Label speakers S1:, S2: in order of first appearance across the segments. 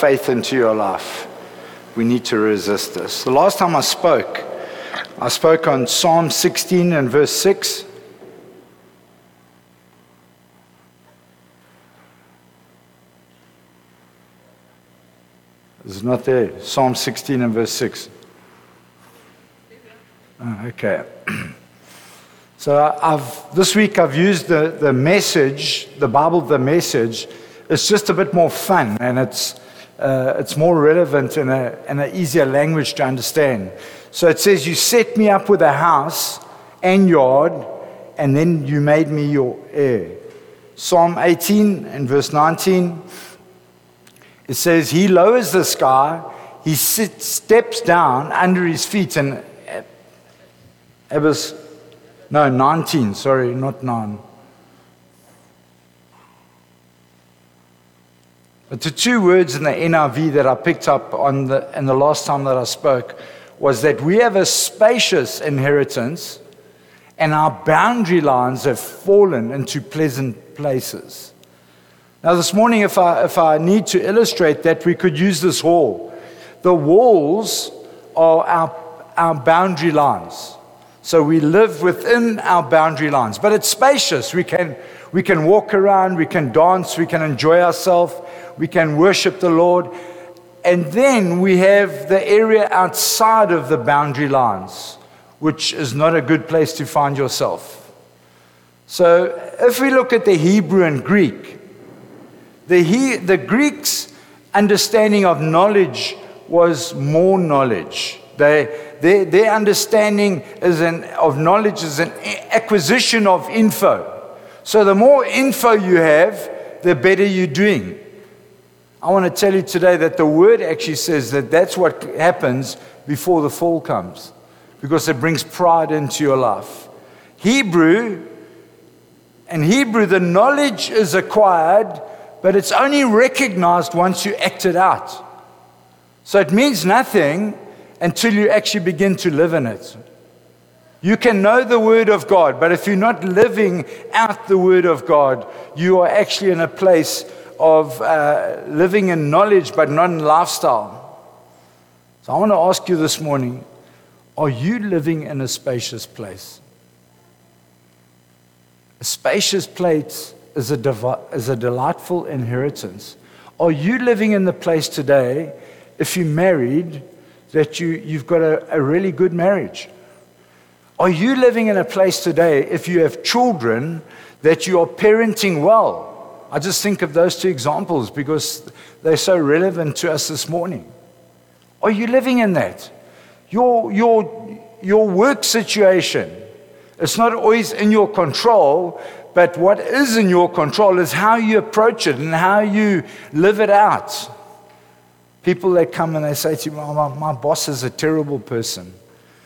S1: faith into your life, we need to resist this. The last time I spoke on Psalm 16 and verse 6. It's not there. Psalm 16 and verse 6. Oh, okay. So this week I've used the Message, the Bible, the Message. It's just a bit more fun, and it's more relevant and an easier language to understand. So it says, you set me up with a house and yard, and then you made me your heir. Psalm 18 and verse 19, it says, he lowers the sky, he steps down under his feet, and 19, sorry, not 9. But the two words in the NIV that I picked up in the last time that I spoke was that we have a spacious inheritance, and our boundary lines have fallen into pleasant places. Now this morning, if I need to illustrate that, we could use this hall. The walls are our boundary lines. So we live within our boundary lines, but it's spacious. We can walk around, we can dance, we can enjoy ourselves, we can worship the Lord. And then we have the area outside of the boundary lines, which is not a good place to find yourself. So if we look at the Hebrew and Greek, the Greeks' understanding of knowledge was more knowledge. Their understanding of knowledge is an acquisition of info. So the more info you have, the better you're doing. I want to tell you today that the word actually says that that's what happens before the fall comes, because it brings pride into your life. Hebrew, the knowledge is acquired, but it's only recognized once you act it out. So it means nothing until you actually begin to live in it. You can know the Word of God, but if you're not living out the Word of God, you are actually in a place of living in knowledge, but not in lifestyle. So I want to ask you this morning, are you living in a spacious place? A spacious place is a delightful inheritance. Are you living in the place today, if you're married, that you've got a really good marriage? Are you living in a place today, if you have children, that you are parenting well? I just think of those two examples because they're so relevant to us this morning. Are you living in that? Your work situation, it's not always in your control, but what is in your control is how you approach it and how you live it out. People that come and they say to me, my boss is a terrible person.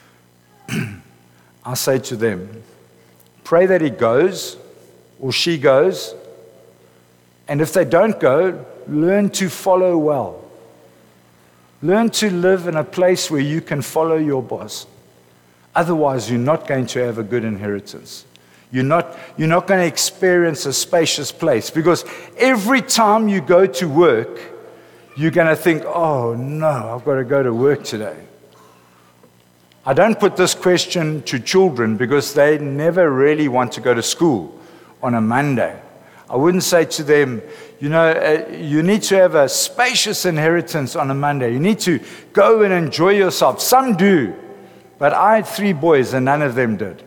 S1: I say to them, pray that he goes or she goes. And if they don't go, learn to follow well. Learn to live in a place where you can follow your boss. Otherwise, you're not going to have a good inheritance. You're not going to experience a spacious place, because every time you go to work, you're going to think, oh no, I've got to go to work today. I don't put this question to children because they never really want to go to school on a Monday. I wouldn't say to them, you need to have a spacious inheritance on a Monday. You need to go and enjoy yourself. Some do, but I had 3 boys and none of them did.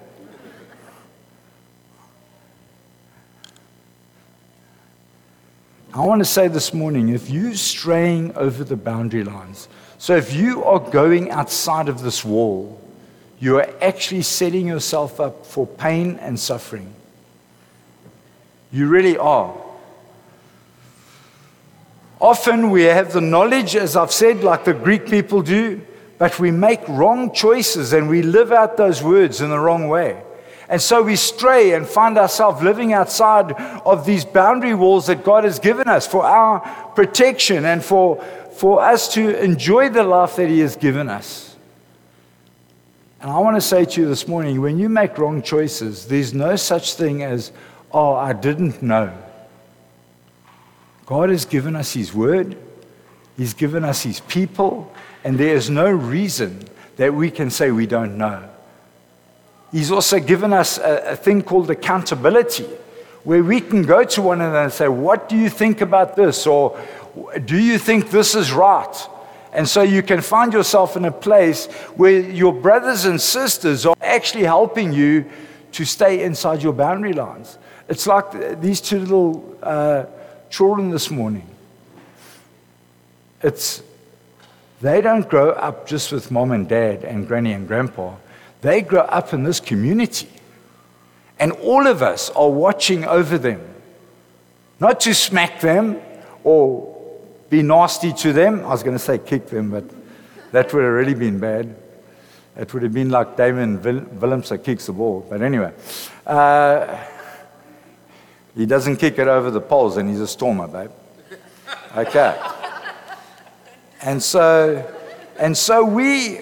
S1: I want to say this morning, if you're straying over the boundary lines, so if you are going outside of this wall, you are actually setting yourself up for pain and suffering. You really are. Often we have the knowledge, as I've said, like the Greek people do, but we make wrong choices and we live out those words in the wrong way. And so we stray and find ourselves living outside of these boundary walls that God has given us for our protection and for us to enjoy the life that He has given us. And I want to say to you this morning, when you make wrong choices, there's no such thing as, I didn't know. God has given us His Word. He's given us his people, and there is no reason that we can say we don't know. He's also given us a thing called accountability, where we can go to one another and say, what do you think about this? Or do you think this is right? And so you can find yourself in a place where your brothers and sisters are actually helping you to stay inside your boundary lines. It's like these two little children this morning. They don't grow up just with mom and dad and granny and grandpa. They grow up in this community. And all of us are watching over them. Not to smack them or be nasty to them. I was going to say kick them, but that would have really been bad. It would have been like Damon Willemse kicks the ball. But anyway, he doesn't kick it over the poles, and he's a stormer, babe. Okay. And so we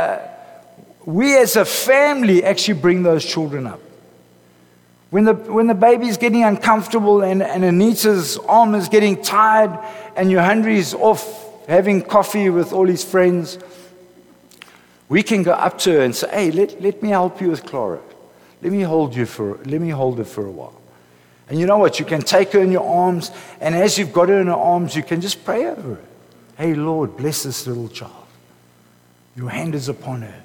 S1: as a family actually bring those children up. When the baby's getting uncomfortable and Anita's arm is getting tired and Johanri's off having coffee with all his friends, we can go up to her and say, hey, let me help you with Clara. Let me hold her for a while. And you know what? You can take her in your arms, and as you've got her in your arms, you can just pray over her. Hey, Lord, bless this little child. Your hand is upon her.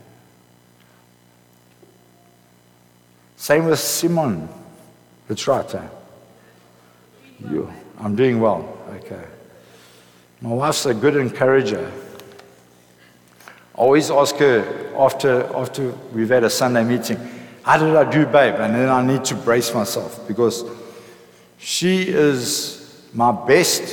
S1: Same with Simon. That's right, eh? I'm doing well. Okay. My wife's a good encourager. I always ask her after we've had a Sunday meeting, how did I do, babe? And then I need to brace myself because she is my best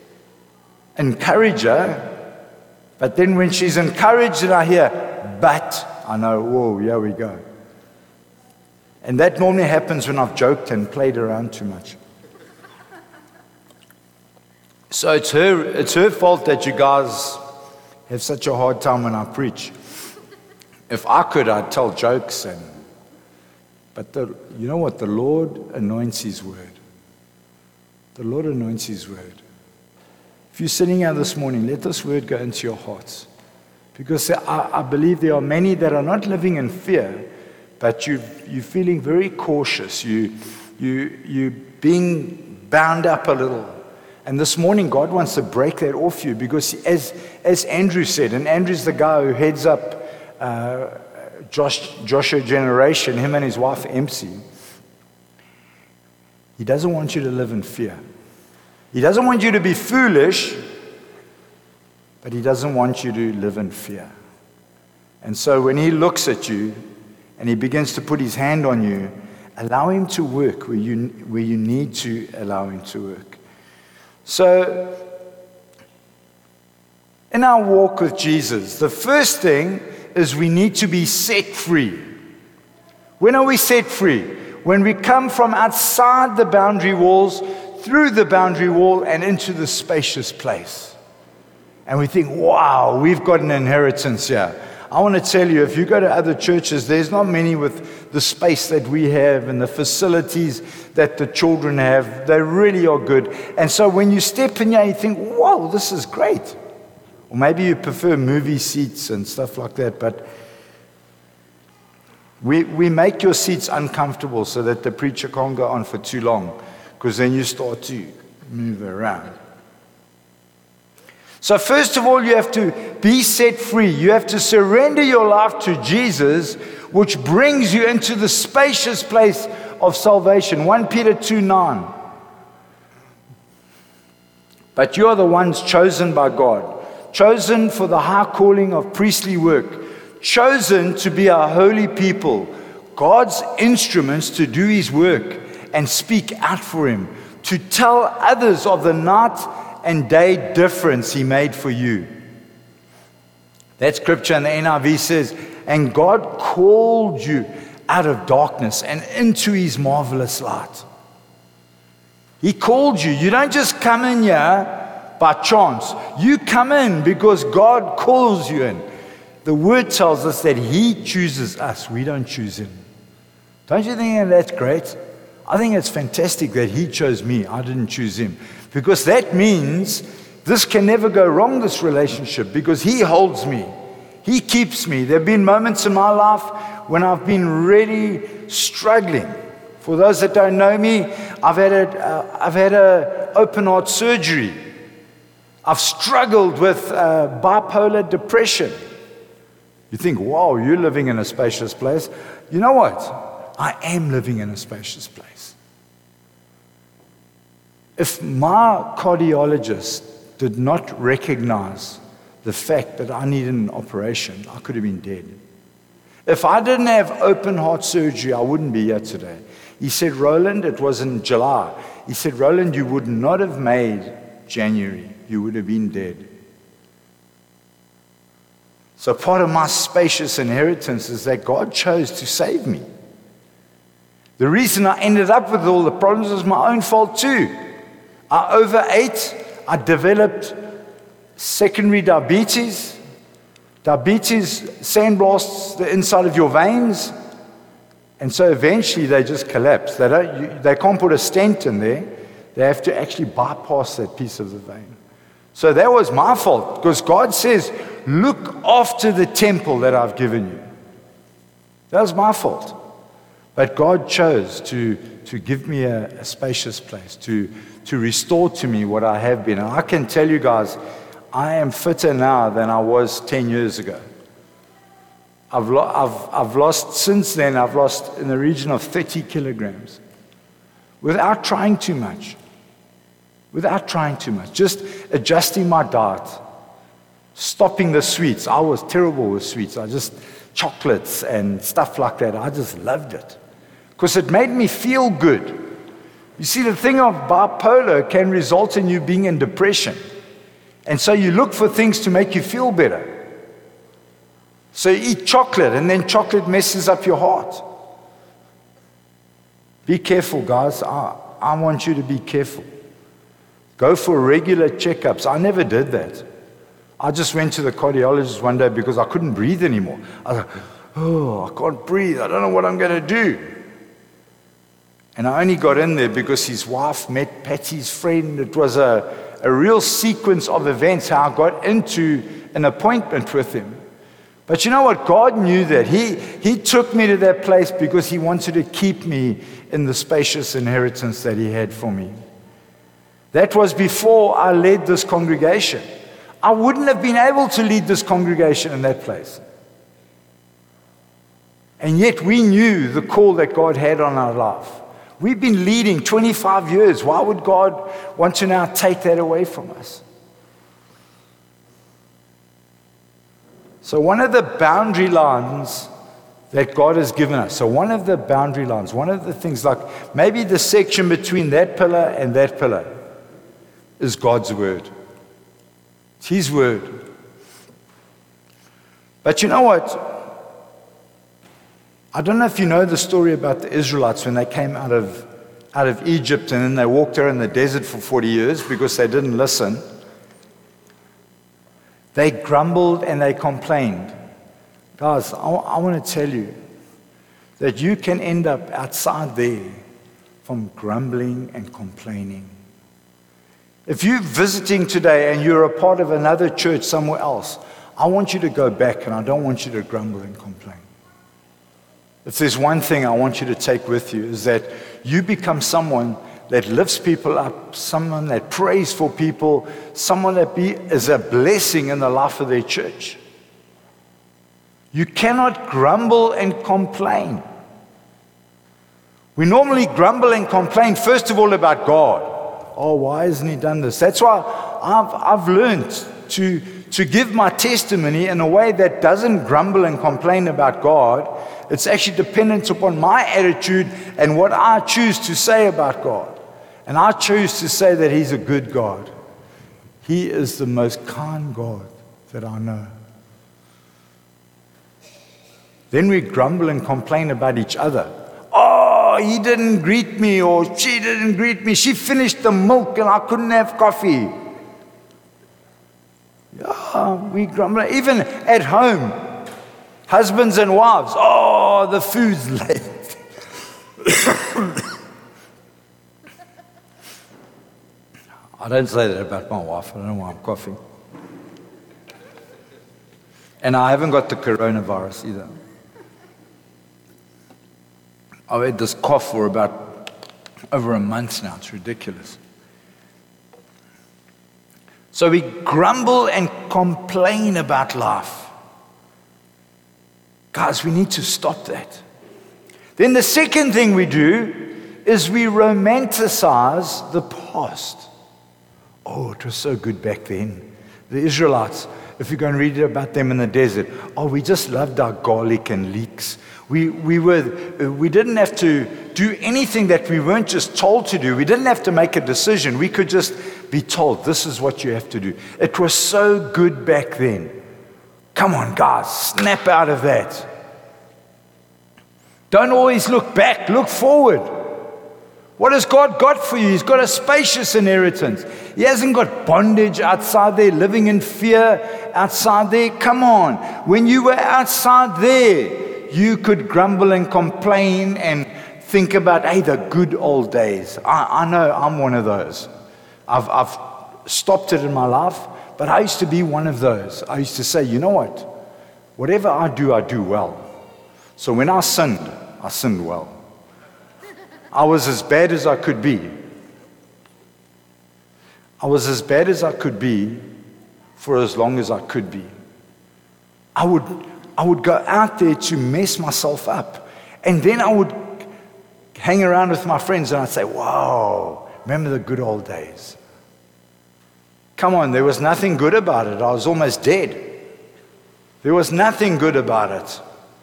S1: encourager. But then when she's encouraged and I hear, but, I know, whoa, here we go. And that normally happens when I've joked and played around too much. So it's her fault that you guys have such a hard time when I preach. If I could, I'd tell jokes. But you know what? The Lord anoints his word. The Lord anoints his word. If you're sitting here this morning, let this word go into your hearts. Because I believe there are many that are not living in fear, but you're feeling very cautious. You're being bound up a little. And this morning, God wants to break that off you because as Andrew said, and Andrew's the guy who heads up Joshua Generation, him and his wife, MC, he doesn't want you to live in fear. He doesn't want you to be foolish, but he doesn't want you to live in fear. And so when he looks at you and he begins to put his hand on you, allow him to work where you need to allow him to work. So, in our walk with Jesus, the first thing is we need to be set free. When are we set free? When we come from outside the boundary walls, through the boundary wall, and into the spacious place. And we think, wow, we've got an inheritance here. I want to tell you, if you go to other churches, there's not many with the space that we have and the facilities that the children have. They really are good. And so when you step in here, you think, whoa, this is great. Or maybe you prefer movie seats and stuff like that, but we make your seats uncomfortable so that the preacher can't go on for too long, because then you start to move around. So first of all, you have to be set free. You have to surrender your life to Jesus, which brings you into the spacious place of salvation. 1 Peter 2:9. But you are the ones chosen by God, chosen for the high calling of priestly work, chosen to be a holy people, God's instruments to do his work and speak out for him, to tell others of the night and day difference he made for you. That scripture in the NIV says, and God called you out of darkness and into his marvelous light. He called you. You don't just come in here by chance. You come in because God calls you in. The word tells us that he chooses us. We don't choose him. Don't you think that's great? I think it's fantastic that he chose me. I didn't choose him. Because that means This can never go wrong, this relationship, because He holds me. He keeps me. There have been moments in my life when I've been really struggling. For those that don't know me, I've had a open heart surgery. I've struggled with bipolar depression. You think, wow, you're living in a spacious place. You know what? I am living in a spacious place. If my cardiologist did not recognize the fact that I needed an operation, I could have been dead. If I didn't have open heart surgery, I wouldn't be here today. He said, Roland, it was in July. He said, Roland, you would not have made January. You would have been dead. So part of my spacious inheritance is that God chose to save me. The reason I ended up with all the problems was my own fault too. I overate. I developed secondary diabetes. Diabetes sandblasts the inside of your veins. And so eventually they just collapse. They can't put a stent in there. They have to actually bypass that piece of the vein. So that was my fault, because God says, look after the temple that I've given you. That was my fault. But God chose to give me a spacious place, to restore to me what I have been. And I can tell you guys, I am fitter now than I was 10 years ago. I've lost, since then, I've lost in the region of 30 kilograms without trying too much. Without trying too much. Just adjusting my diet. Stopping the sweets. I was terrible with sweets. Chocolates and stuff like that. I just loved it. Because it made me feel good. You see, the thing of bipolar can result in you being in depression. And so you look for things to make you feel better. So you eat chocolate, and then chocolate messes up your heart. Be careful, guys. I want you to be careful. Go for regular checkups. I never did that. I just went to the cardiologist one day because I couldn't breathe anymore. I was like, oh, I can't breathe. I don't know what I'm going to do. And I only got in there because his wife met Patty's friend. It was a real sequence of events how I got into an appointment with him. But you know what? God knew that. He took me to that place because He wanted to keep me in the spacious inheritance that He had for me. That was before I led this congregation. I wouldn't have been able to lead this congregation in that place. And yet we knew the call that God had on our life. We've been leading 25 years. Why would God want to now take that away from us? So one of the boundary lines that God has given us, one of the things, like maybe the section between that pillar and that pillar is God's word. It's His word. But you know what? I don't know if you know the story about the Israelites when they came out of Egypt, and then they walked there in the desert for 40 years because they didn't listen. They grumbled and they complained. Guys, I want to tell you that you can end up outside there from grumbling and complaining. If you're visiting today and you're a part of another church somewhere else, I want you to go back, and I don't want you to grumble and complain. If there's one thing I want you to take with you, is that you become someone that lifts people up, someone that prays for people, someone that is a blessing in the life of their church. You cannot grumble and complain. We normally grumble and complain, first of all, about God. Oh, why hasn't He done this? That's why I've learned to give my testimony in a way that doesn't grumble and complain about God. It's actually dependent upon my attitude and what I choose to say about God. And I choose to say that He's a good God. He is the most kind God that I know. Then we grumble and complain about each other. Oh, he didn't greet me, or she didn't greet me. She finished the milk and I couldn't have coffee. Yeah, we grumble. Even at home, husbands and wives. Oh, the food's late. I don't say that about my wife. I don't know why I'm coughing. And I haven't got the coronavirus either. I've had this cough for about over a month now. It's ridiculous. So we grumble and complain about life. Guys, we need to stop that. Then the second thing we do is we romanticize the past. Oh, it was so good back then. The Israelites, if you go and read about them in the desert, oh, we just loved our garlic and leeks. We didn't have to do anything that we weren't just told to do. We didn't have to make a decision. We could just be told, this is what you have to do. It was so good back then. Come on, guys, snap out of that. Don't always look back, look forward. What has God got for you? He's got a spacious inheritance. He hasn't got bondage outside there, living in fear outside there. Come on. When you were outside there, you could grumble and complain and think about, hey, the good old days. I know I'm one of those. I've stopped it in my life, but I used to be one of those. I used to say, you know what? Whatever I do well. So when I sinned well. I was as bad as I could be. I was as bad as I could be for as long as I could be. I would go out there to mess myself up. And then I would hang around with my friends and I'd say, wow, remember the good old days. Come on, there was nothing good about it. I was almost dead. There was nothing good about it.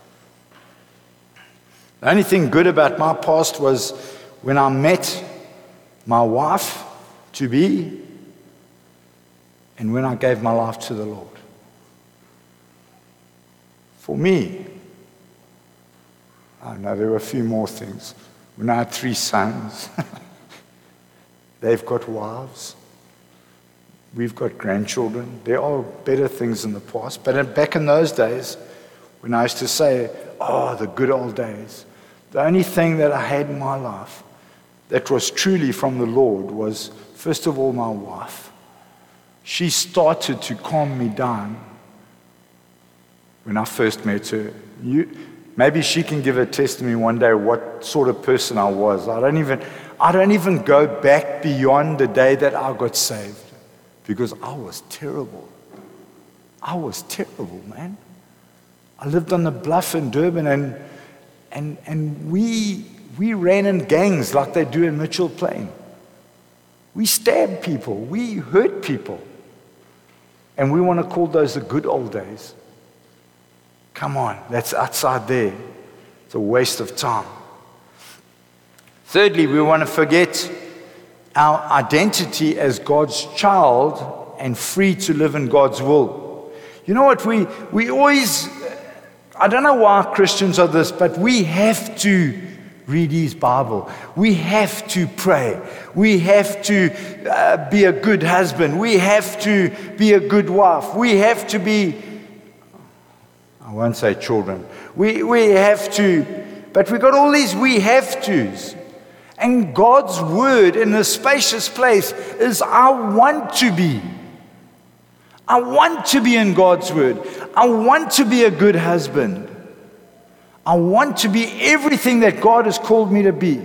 S1: The only thing good about my past was when I met my wife to be and when I gave my life to the Lord. For me, I know there were a few more things. When I had 3 sons, they've got wives. We've got grandchildren. There are better things in the past. But back in those days, when I used to say, oh, the good old days, the only thing that I had in my life that was truly from the Lord was, first of all, my wife. She started to calm me down when I first met her. Maybe she can give a testimony one day what sort of person I was. I don't even go back beyond the day that I got saved because I was terrible. I was terrible, man. I lived on the bluff in Durban and we ran in gangs like they do in Mitchell Plain. We stabbed people. We hurt people. And we want to call those the good old days. Come on, that's outside there. It's a waste of time. Thirdly, we want to forget our identity as God's child and free to live in God's will. You know what? We always... I don't know why Christians are this, but we have to read His Bible. We have to pray. We have to be a good husband. We have to be a good wife. We have to be, I won't say children. We have to, but we've got all these we have tos. And God's word in this spacious place is I want to be. I want to be in God's word. I want to be a good husband. I want to be everything that God has called me to be.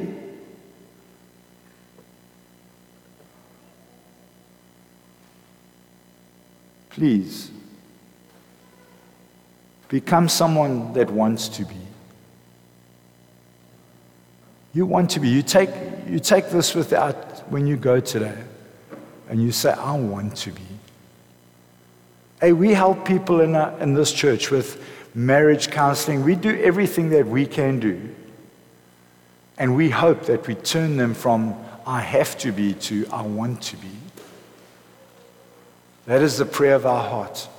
S1: Please, become someone that wants to be. You want to be. You take this without when you go today and you say, I want to be. Hey, we help people in this church with marriage counseling. We do everything that we can do. And we hope that we turn them from I have to be to I want to be. That is the prayer of our heart.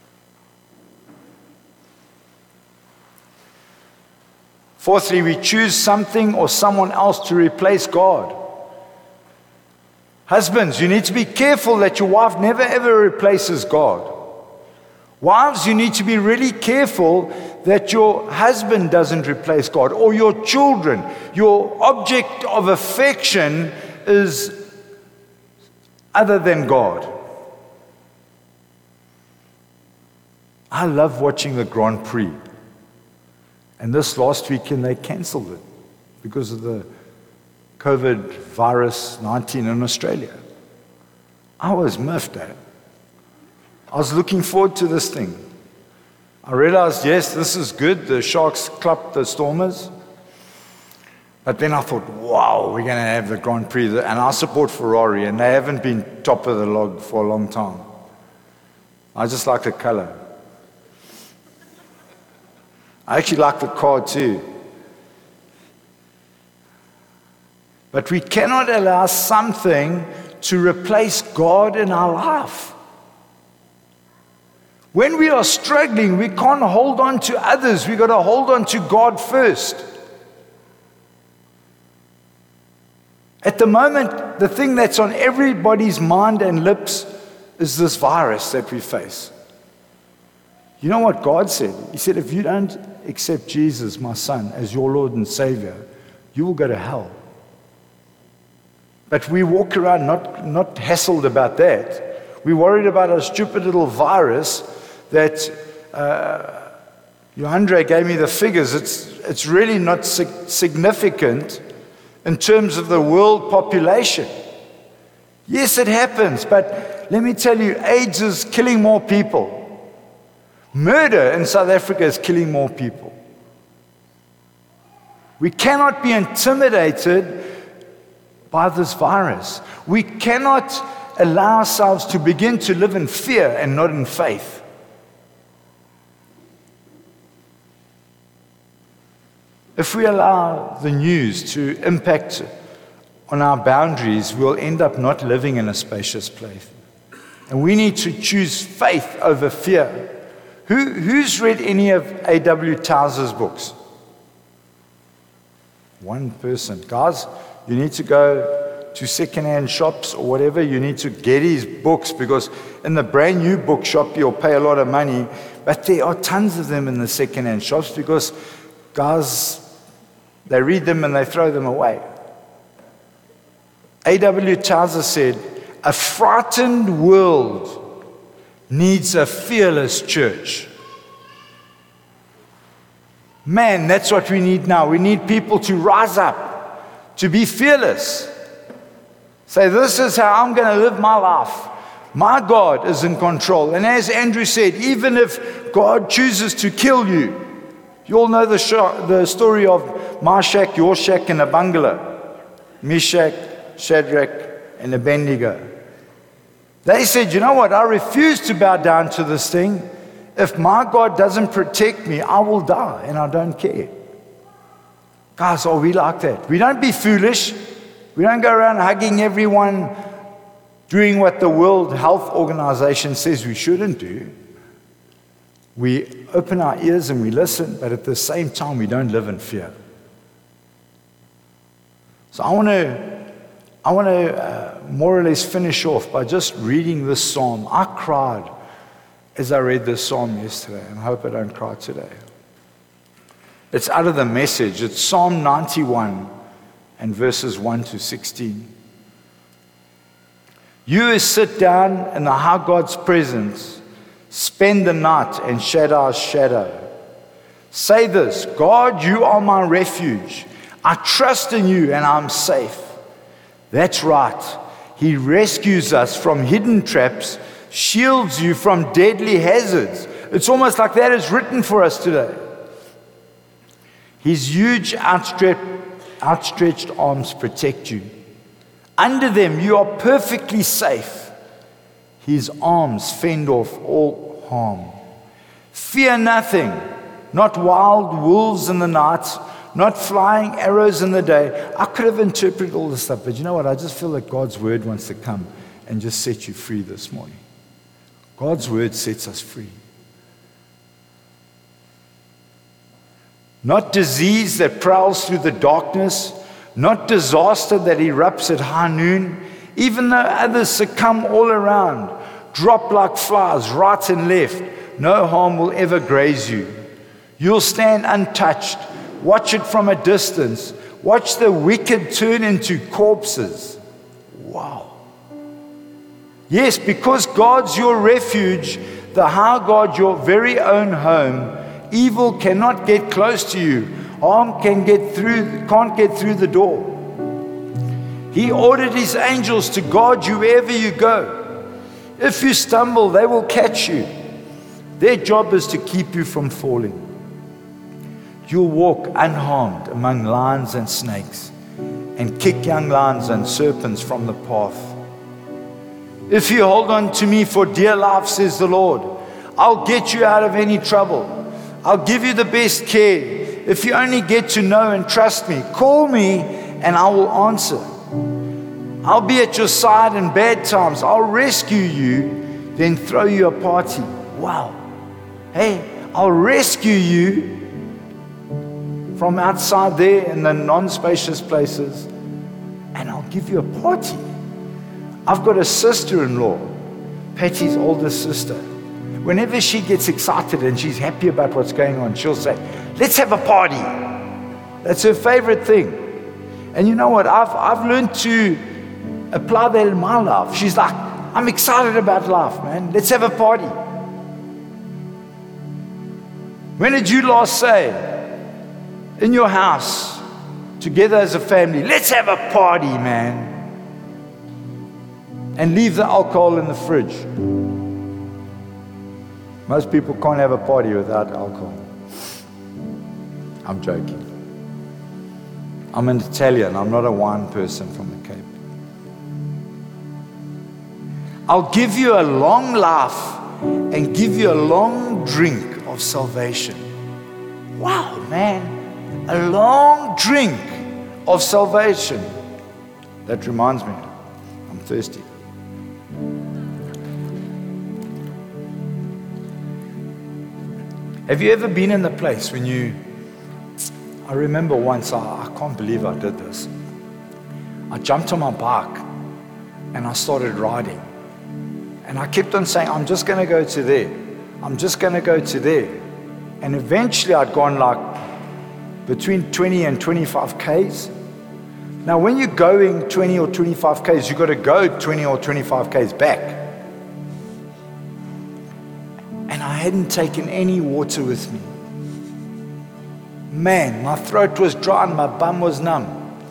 S1: Fourthly, we choose something or someone else to replace God. Husbands, you need to be careful that your wife never ever replaces God. Wives, you need to be really careful that your husband doesn't replace God, or your children. Your object of affection is other than God. I love watching the Grand Prix. And this last weekend they cancelled it because of the COVID virus 19 in Australia. I was miffed at it. I was looking forward to this thing. I realized, yes, this is good. The Sharks clapped the Stormers. But then I thought, wow, we're going to have the Grand Prix. And I support Ferrari, and they haven't been top of the log for a long time. I just like the color. I actually like the car too. But we cannot allow something to replace God in our life. When we are struggling, we can't hold on to others. We've got to hold on to God first. At the moment, the thing that's on everybody's mind and lips is this virus that we face. You know what God said? He said, if you don't accept Jesus, my son, as your Lord and Savior, you will go to hell. But we walk around not hassled about that. We're worried about a stupid little virus that Andre gave me the figures. It's really not significant in terms of the world population. Yes, it happens, but let me tell you, AIDS is killing more people. Murder in South Africa is killing more people. We cannot be intimidated by this virus. We cannot allow ourselves to begin to live in fear and not in faith. If we allow the news to impact on our boundaries, we'll end up not living in a spacious place. And we need to choose faith over fear. Who's read any of A.W. Towser's books? One person. Guys, you need to go to second-hand shops or whatever. You need to get his books, because in the brand new bookshop, you'll pay a lot of money. But there are tons of them in the second-hand shops because guys, they read them and they throw them away. A.W. Towser said, a frightened world needs a fearless church. Man, that's what we need now. We need people to rise up, to be fearless. Say, this is how I'm going to live my life. My God is in control. And as Andrew said, even if God chooses to kill you, you all know the story of my shack, your shack, and a bungalow. Meshach, Shadrach, and Abednego. They said, you know what, I refuse to bow down to this thing. If my God doesn't protect me, I will die, and I don't care. Guys, are we like that? We don't be foolish. We don't go around hugging everyone, doing what the World Health Organization says we shouldn't do. We open our ears and we listen, but at the same time, we don't live in fear. So I want to more or less finish off by just reading this psalm. I cried as I read this psalm yesterday, and I hope I don't cry today. It's out of the Message. It's Psalm 91 and verses 1 to 16. You who sit down in the high God's presence, spend the night in Shaddai's shadow. Say this, God, you are my refuge. I trust in you and I'm safe. That's right. He rescues us from hidden traps, shields you from deadly hazards. It's almost like that is written for us today. His huge outstretched arms protect you. Under them you are perfectly safe. His arms fend off all harm. Fear nothing, not wild wolves in the night, not flying arrows in the day. I could have interpreted all this stuff, but you know what? I just feel that God's word wants to come and just set you free this morning. God's word sets us free. Not disease that prowls through the darkness, not disaster that erupts at high noon, even though others succumb all around, drop like flies right and left, no harm will ever graze you. You'll stand untouched. Watch it from a distance. Watch the wicked turn into corpses. Wow. Yes, because God's your refuge, the high God, your very own home, evil cannot get close to you. Harm can't get through the door. He ordered his angels to guard you wherever you go. If you stumble, they will catch you. Their job is to keep you from falling. You'll walk unharmed among lions and snakes, and kick young lions and serpents from the path. If you hold on to me for dear life, says the Lord, I'll get you out of any trouble. I'll give you the best care. If you only get to know and trust me, call me and I will answer. I'll be at your side in bad times. I'll rescue you, then throw you a party. Wow. Hey, I'll rescue you from outside there in the non-spacious places, and I'll give you a party. I've got a sister-in-law, Patty's older sister. Whenever she gets excited and she's happy about what's going on, she'll say, let's have a party. That's her favorite thing. And you know what? I've learned to apply that in my life. She's like, I'm excited about life, man. Let's have a party. When did you last say, in your house, together as a family, let's have a party, man, and leave the alcohol in the fridge? Most people can't have a party without alcohol. I'm joking. I'm an Italian. I'm not a wine person from the Cape. I'll give you a long life and give you a long drink of salvation. Wow, man. A long drink of salvation. That reminds me, I'm thirsty. Have you ever been in the place when I remember once, I can't believe I did this. I jumped on my bike and I started riding. And I kept on saying, I'm just going to go to there. I'm just going to go to there. And eventually I'd gone like between 20 and 25 Ks. Now, when you're going 20 or 25 Ks, you've got to go 20 or 25 Ks back. And I hadn't taken any water with me. Man, my throat was dry and my bum was numb.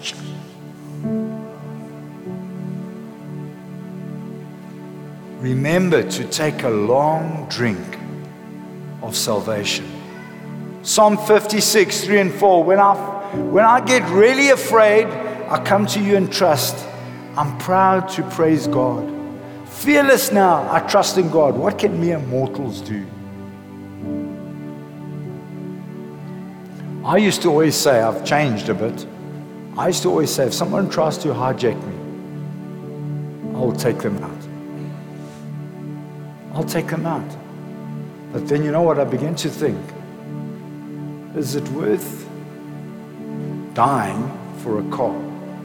S1: Remember to take a long drink of salvation. Psalm 56, 3 and 4. When I get really afraid, I come to you and trust. I'm proud to praise God. Fearless now, I trust in God. What can mere mortals do? I used to always say, I've changed a bit. I used to always say, if someone tries to hijack me, I'll take them out. I'll take them out. But then you know what I began to think? Is it worth dying for a car?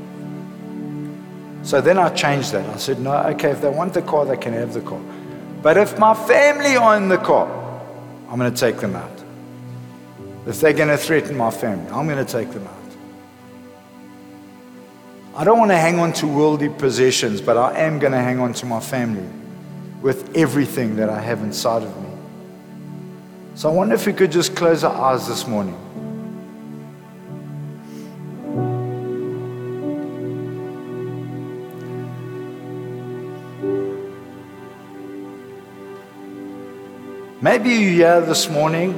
S1: So then I changed that. I said, no, okay, if they want the car, they can have the car. But if my family are in the car, I'm going to take them out. If they're going to threaten my family, I'm going to take them out. I don't want to hang on to worldly possessions, but I am going to hang on to my family with everything that I have inside of me. So I wonder if we could just close our eyes this morning. Maybe you're here this morning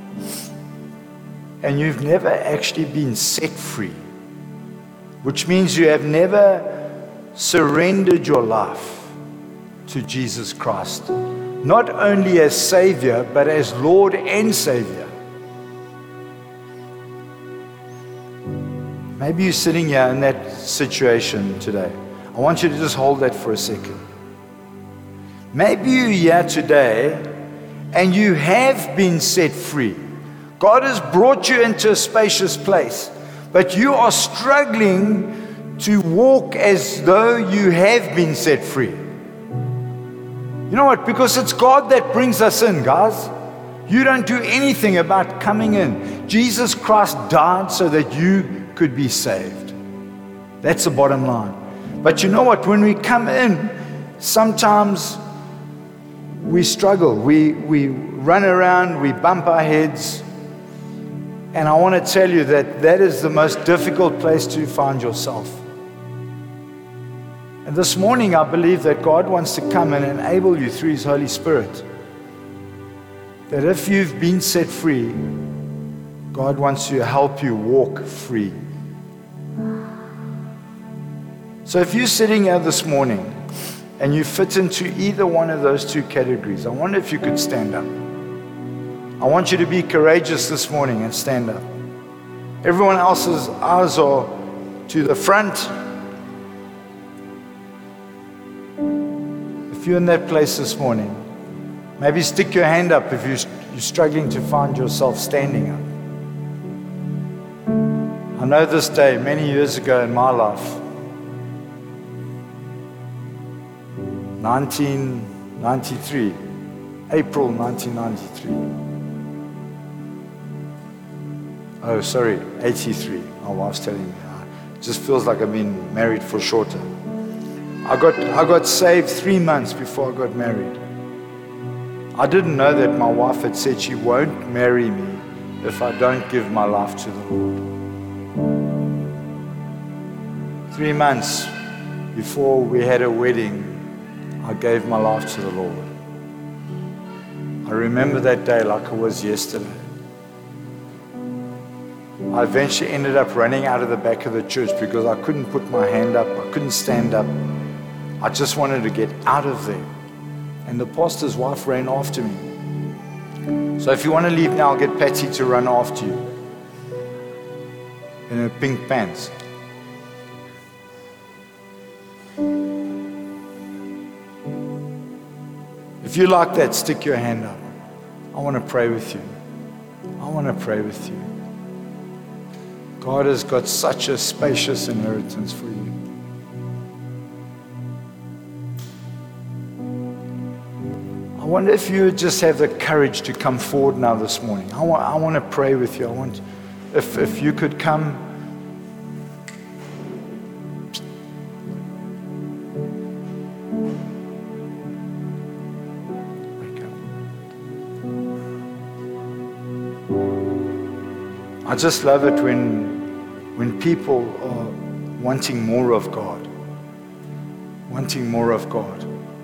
S1: and you've never actually been set free, which means you have never surrendered your life to Jesus Christ, not only as Savior, but as Lord and Savior. Maybe you're sitting here in that situation today. I want you to just hold that for a second. Maybe you're here today and you have been set free. God has brought you into a spacious place, but you are struggling to walk as though you have been set free. You know what? Because it's God that brings us in, guys. You don't do anything about coming in. Jesus Christ died so that you could be saved. That's the bottom line. But you know what? When we come in, sometimes we struggle. We run around, we bump our heads. And I want to tell you that that is the most difficult place to find yourself. And this morning, I believe that God wants to come and enable you through His Holy Spirit. That if you've been set free, God wants to help you walk free. So if you're sitting here this morning and you fit into either one of those two categories, I wonder if you could stand up. I want you to be courageous this morning and stand up. Everyone else's eyes are to the front. If you're in that place this morning, maybe stick your hand up if you're struggling to find yourself standing up. I know this day many years ago in my life, 1993, April 1993. Oh, sorry, 83. My wife's telling me. It just feels like I've been married for shorter. I got saved 3 months before I got married. I didn't know that my wife had said she won't marry me if I don't give my life to the Lord. 3 months before we had a wedding, I gave my life to the Lord. I remember that day like it was yesterday. I eventually ended up running out of the back of the church because I couldn't put my hand up, I couldn't stand up. I just wanted to get out of there. And the pastor's wife ran after me. So if you want to leave now, I'll get Patsy to run after you in her pink pants. If you like that, stick your hand up. I want to pray with you. I want to pray with you. God has got such a spacious inheritance for you. I wonder if you just have the courage to come forward now this morning. I want to pray with you. If you could come. I just love it when people are wanting more of God. Wanting more of God.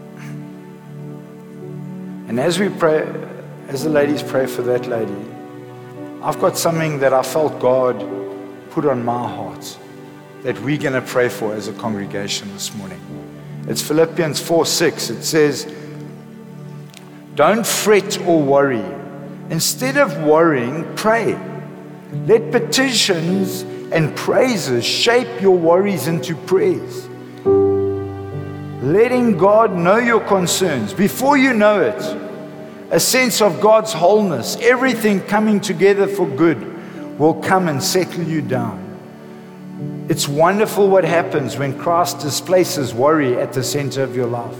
S1: And as we pray, as the ladies pray for that lady, I've got something that I felt God put on my heart that we're going to pray for as a congregation this morning. It's Philippians 4:6. It says, don't fret or worry. Instead of worrying, pray. Let petitions and praises shape your worries into prayers. Letting God know your concerns. Before you know it, a sense of God's wholeness, everything coming together for good, will come and settle you down. It's wonderful what happens when Christ displaces worry at the center of your life.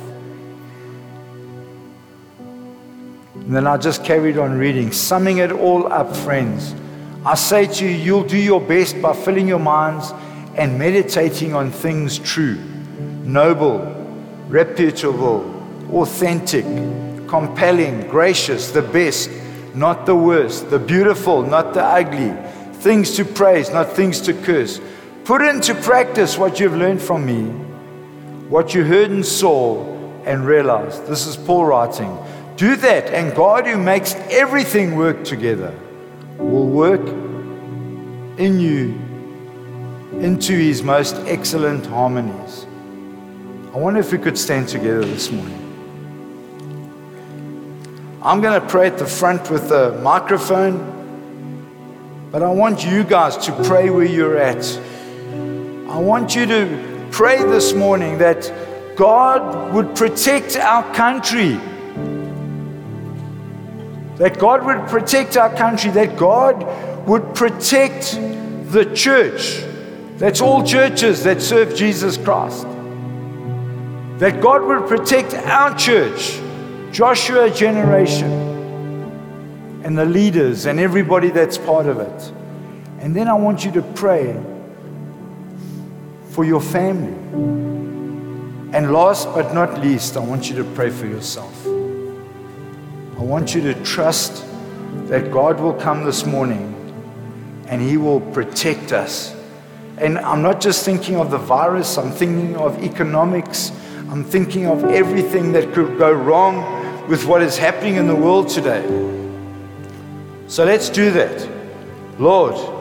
S1: And then I just carried on reading, summing it all up, friends. I say to you, you'll do your best by filling your minds and meditating on things true, noble, reputable, authentic, compelling, gracious, the best, not the worst, the beautiful, not the ugly, things to praise, not things to curse. Put into practice what you've learned from me, what you heard and saw and realized. This is Paul writing. Do that, and God, who makes everything work together, will work in you into His most excellent harmonies. I wonder if we could stand together this morning. I'm going to pray at the front with the microphone, but I want you guys to pray where you're at. I want you to pray this morning that God would protect our country. That God would protect our country, that God would protect the church. That's all churches that serve Jesus Christ. That God would protect our church, Joshua generation, and the leaders and everybody that's part of it. And then I want you to pray for your family And last but not least, I want you to pray for yourself. I want you to trust that God will come this morning and He will protect us. And I'm not just thinking of the virus, I'm thinking of economics, I'm thinking of everything that could go wrong with what is happening in the world today. So let's do that. Lord,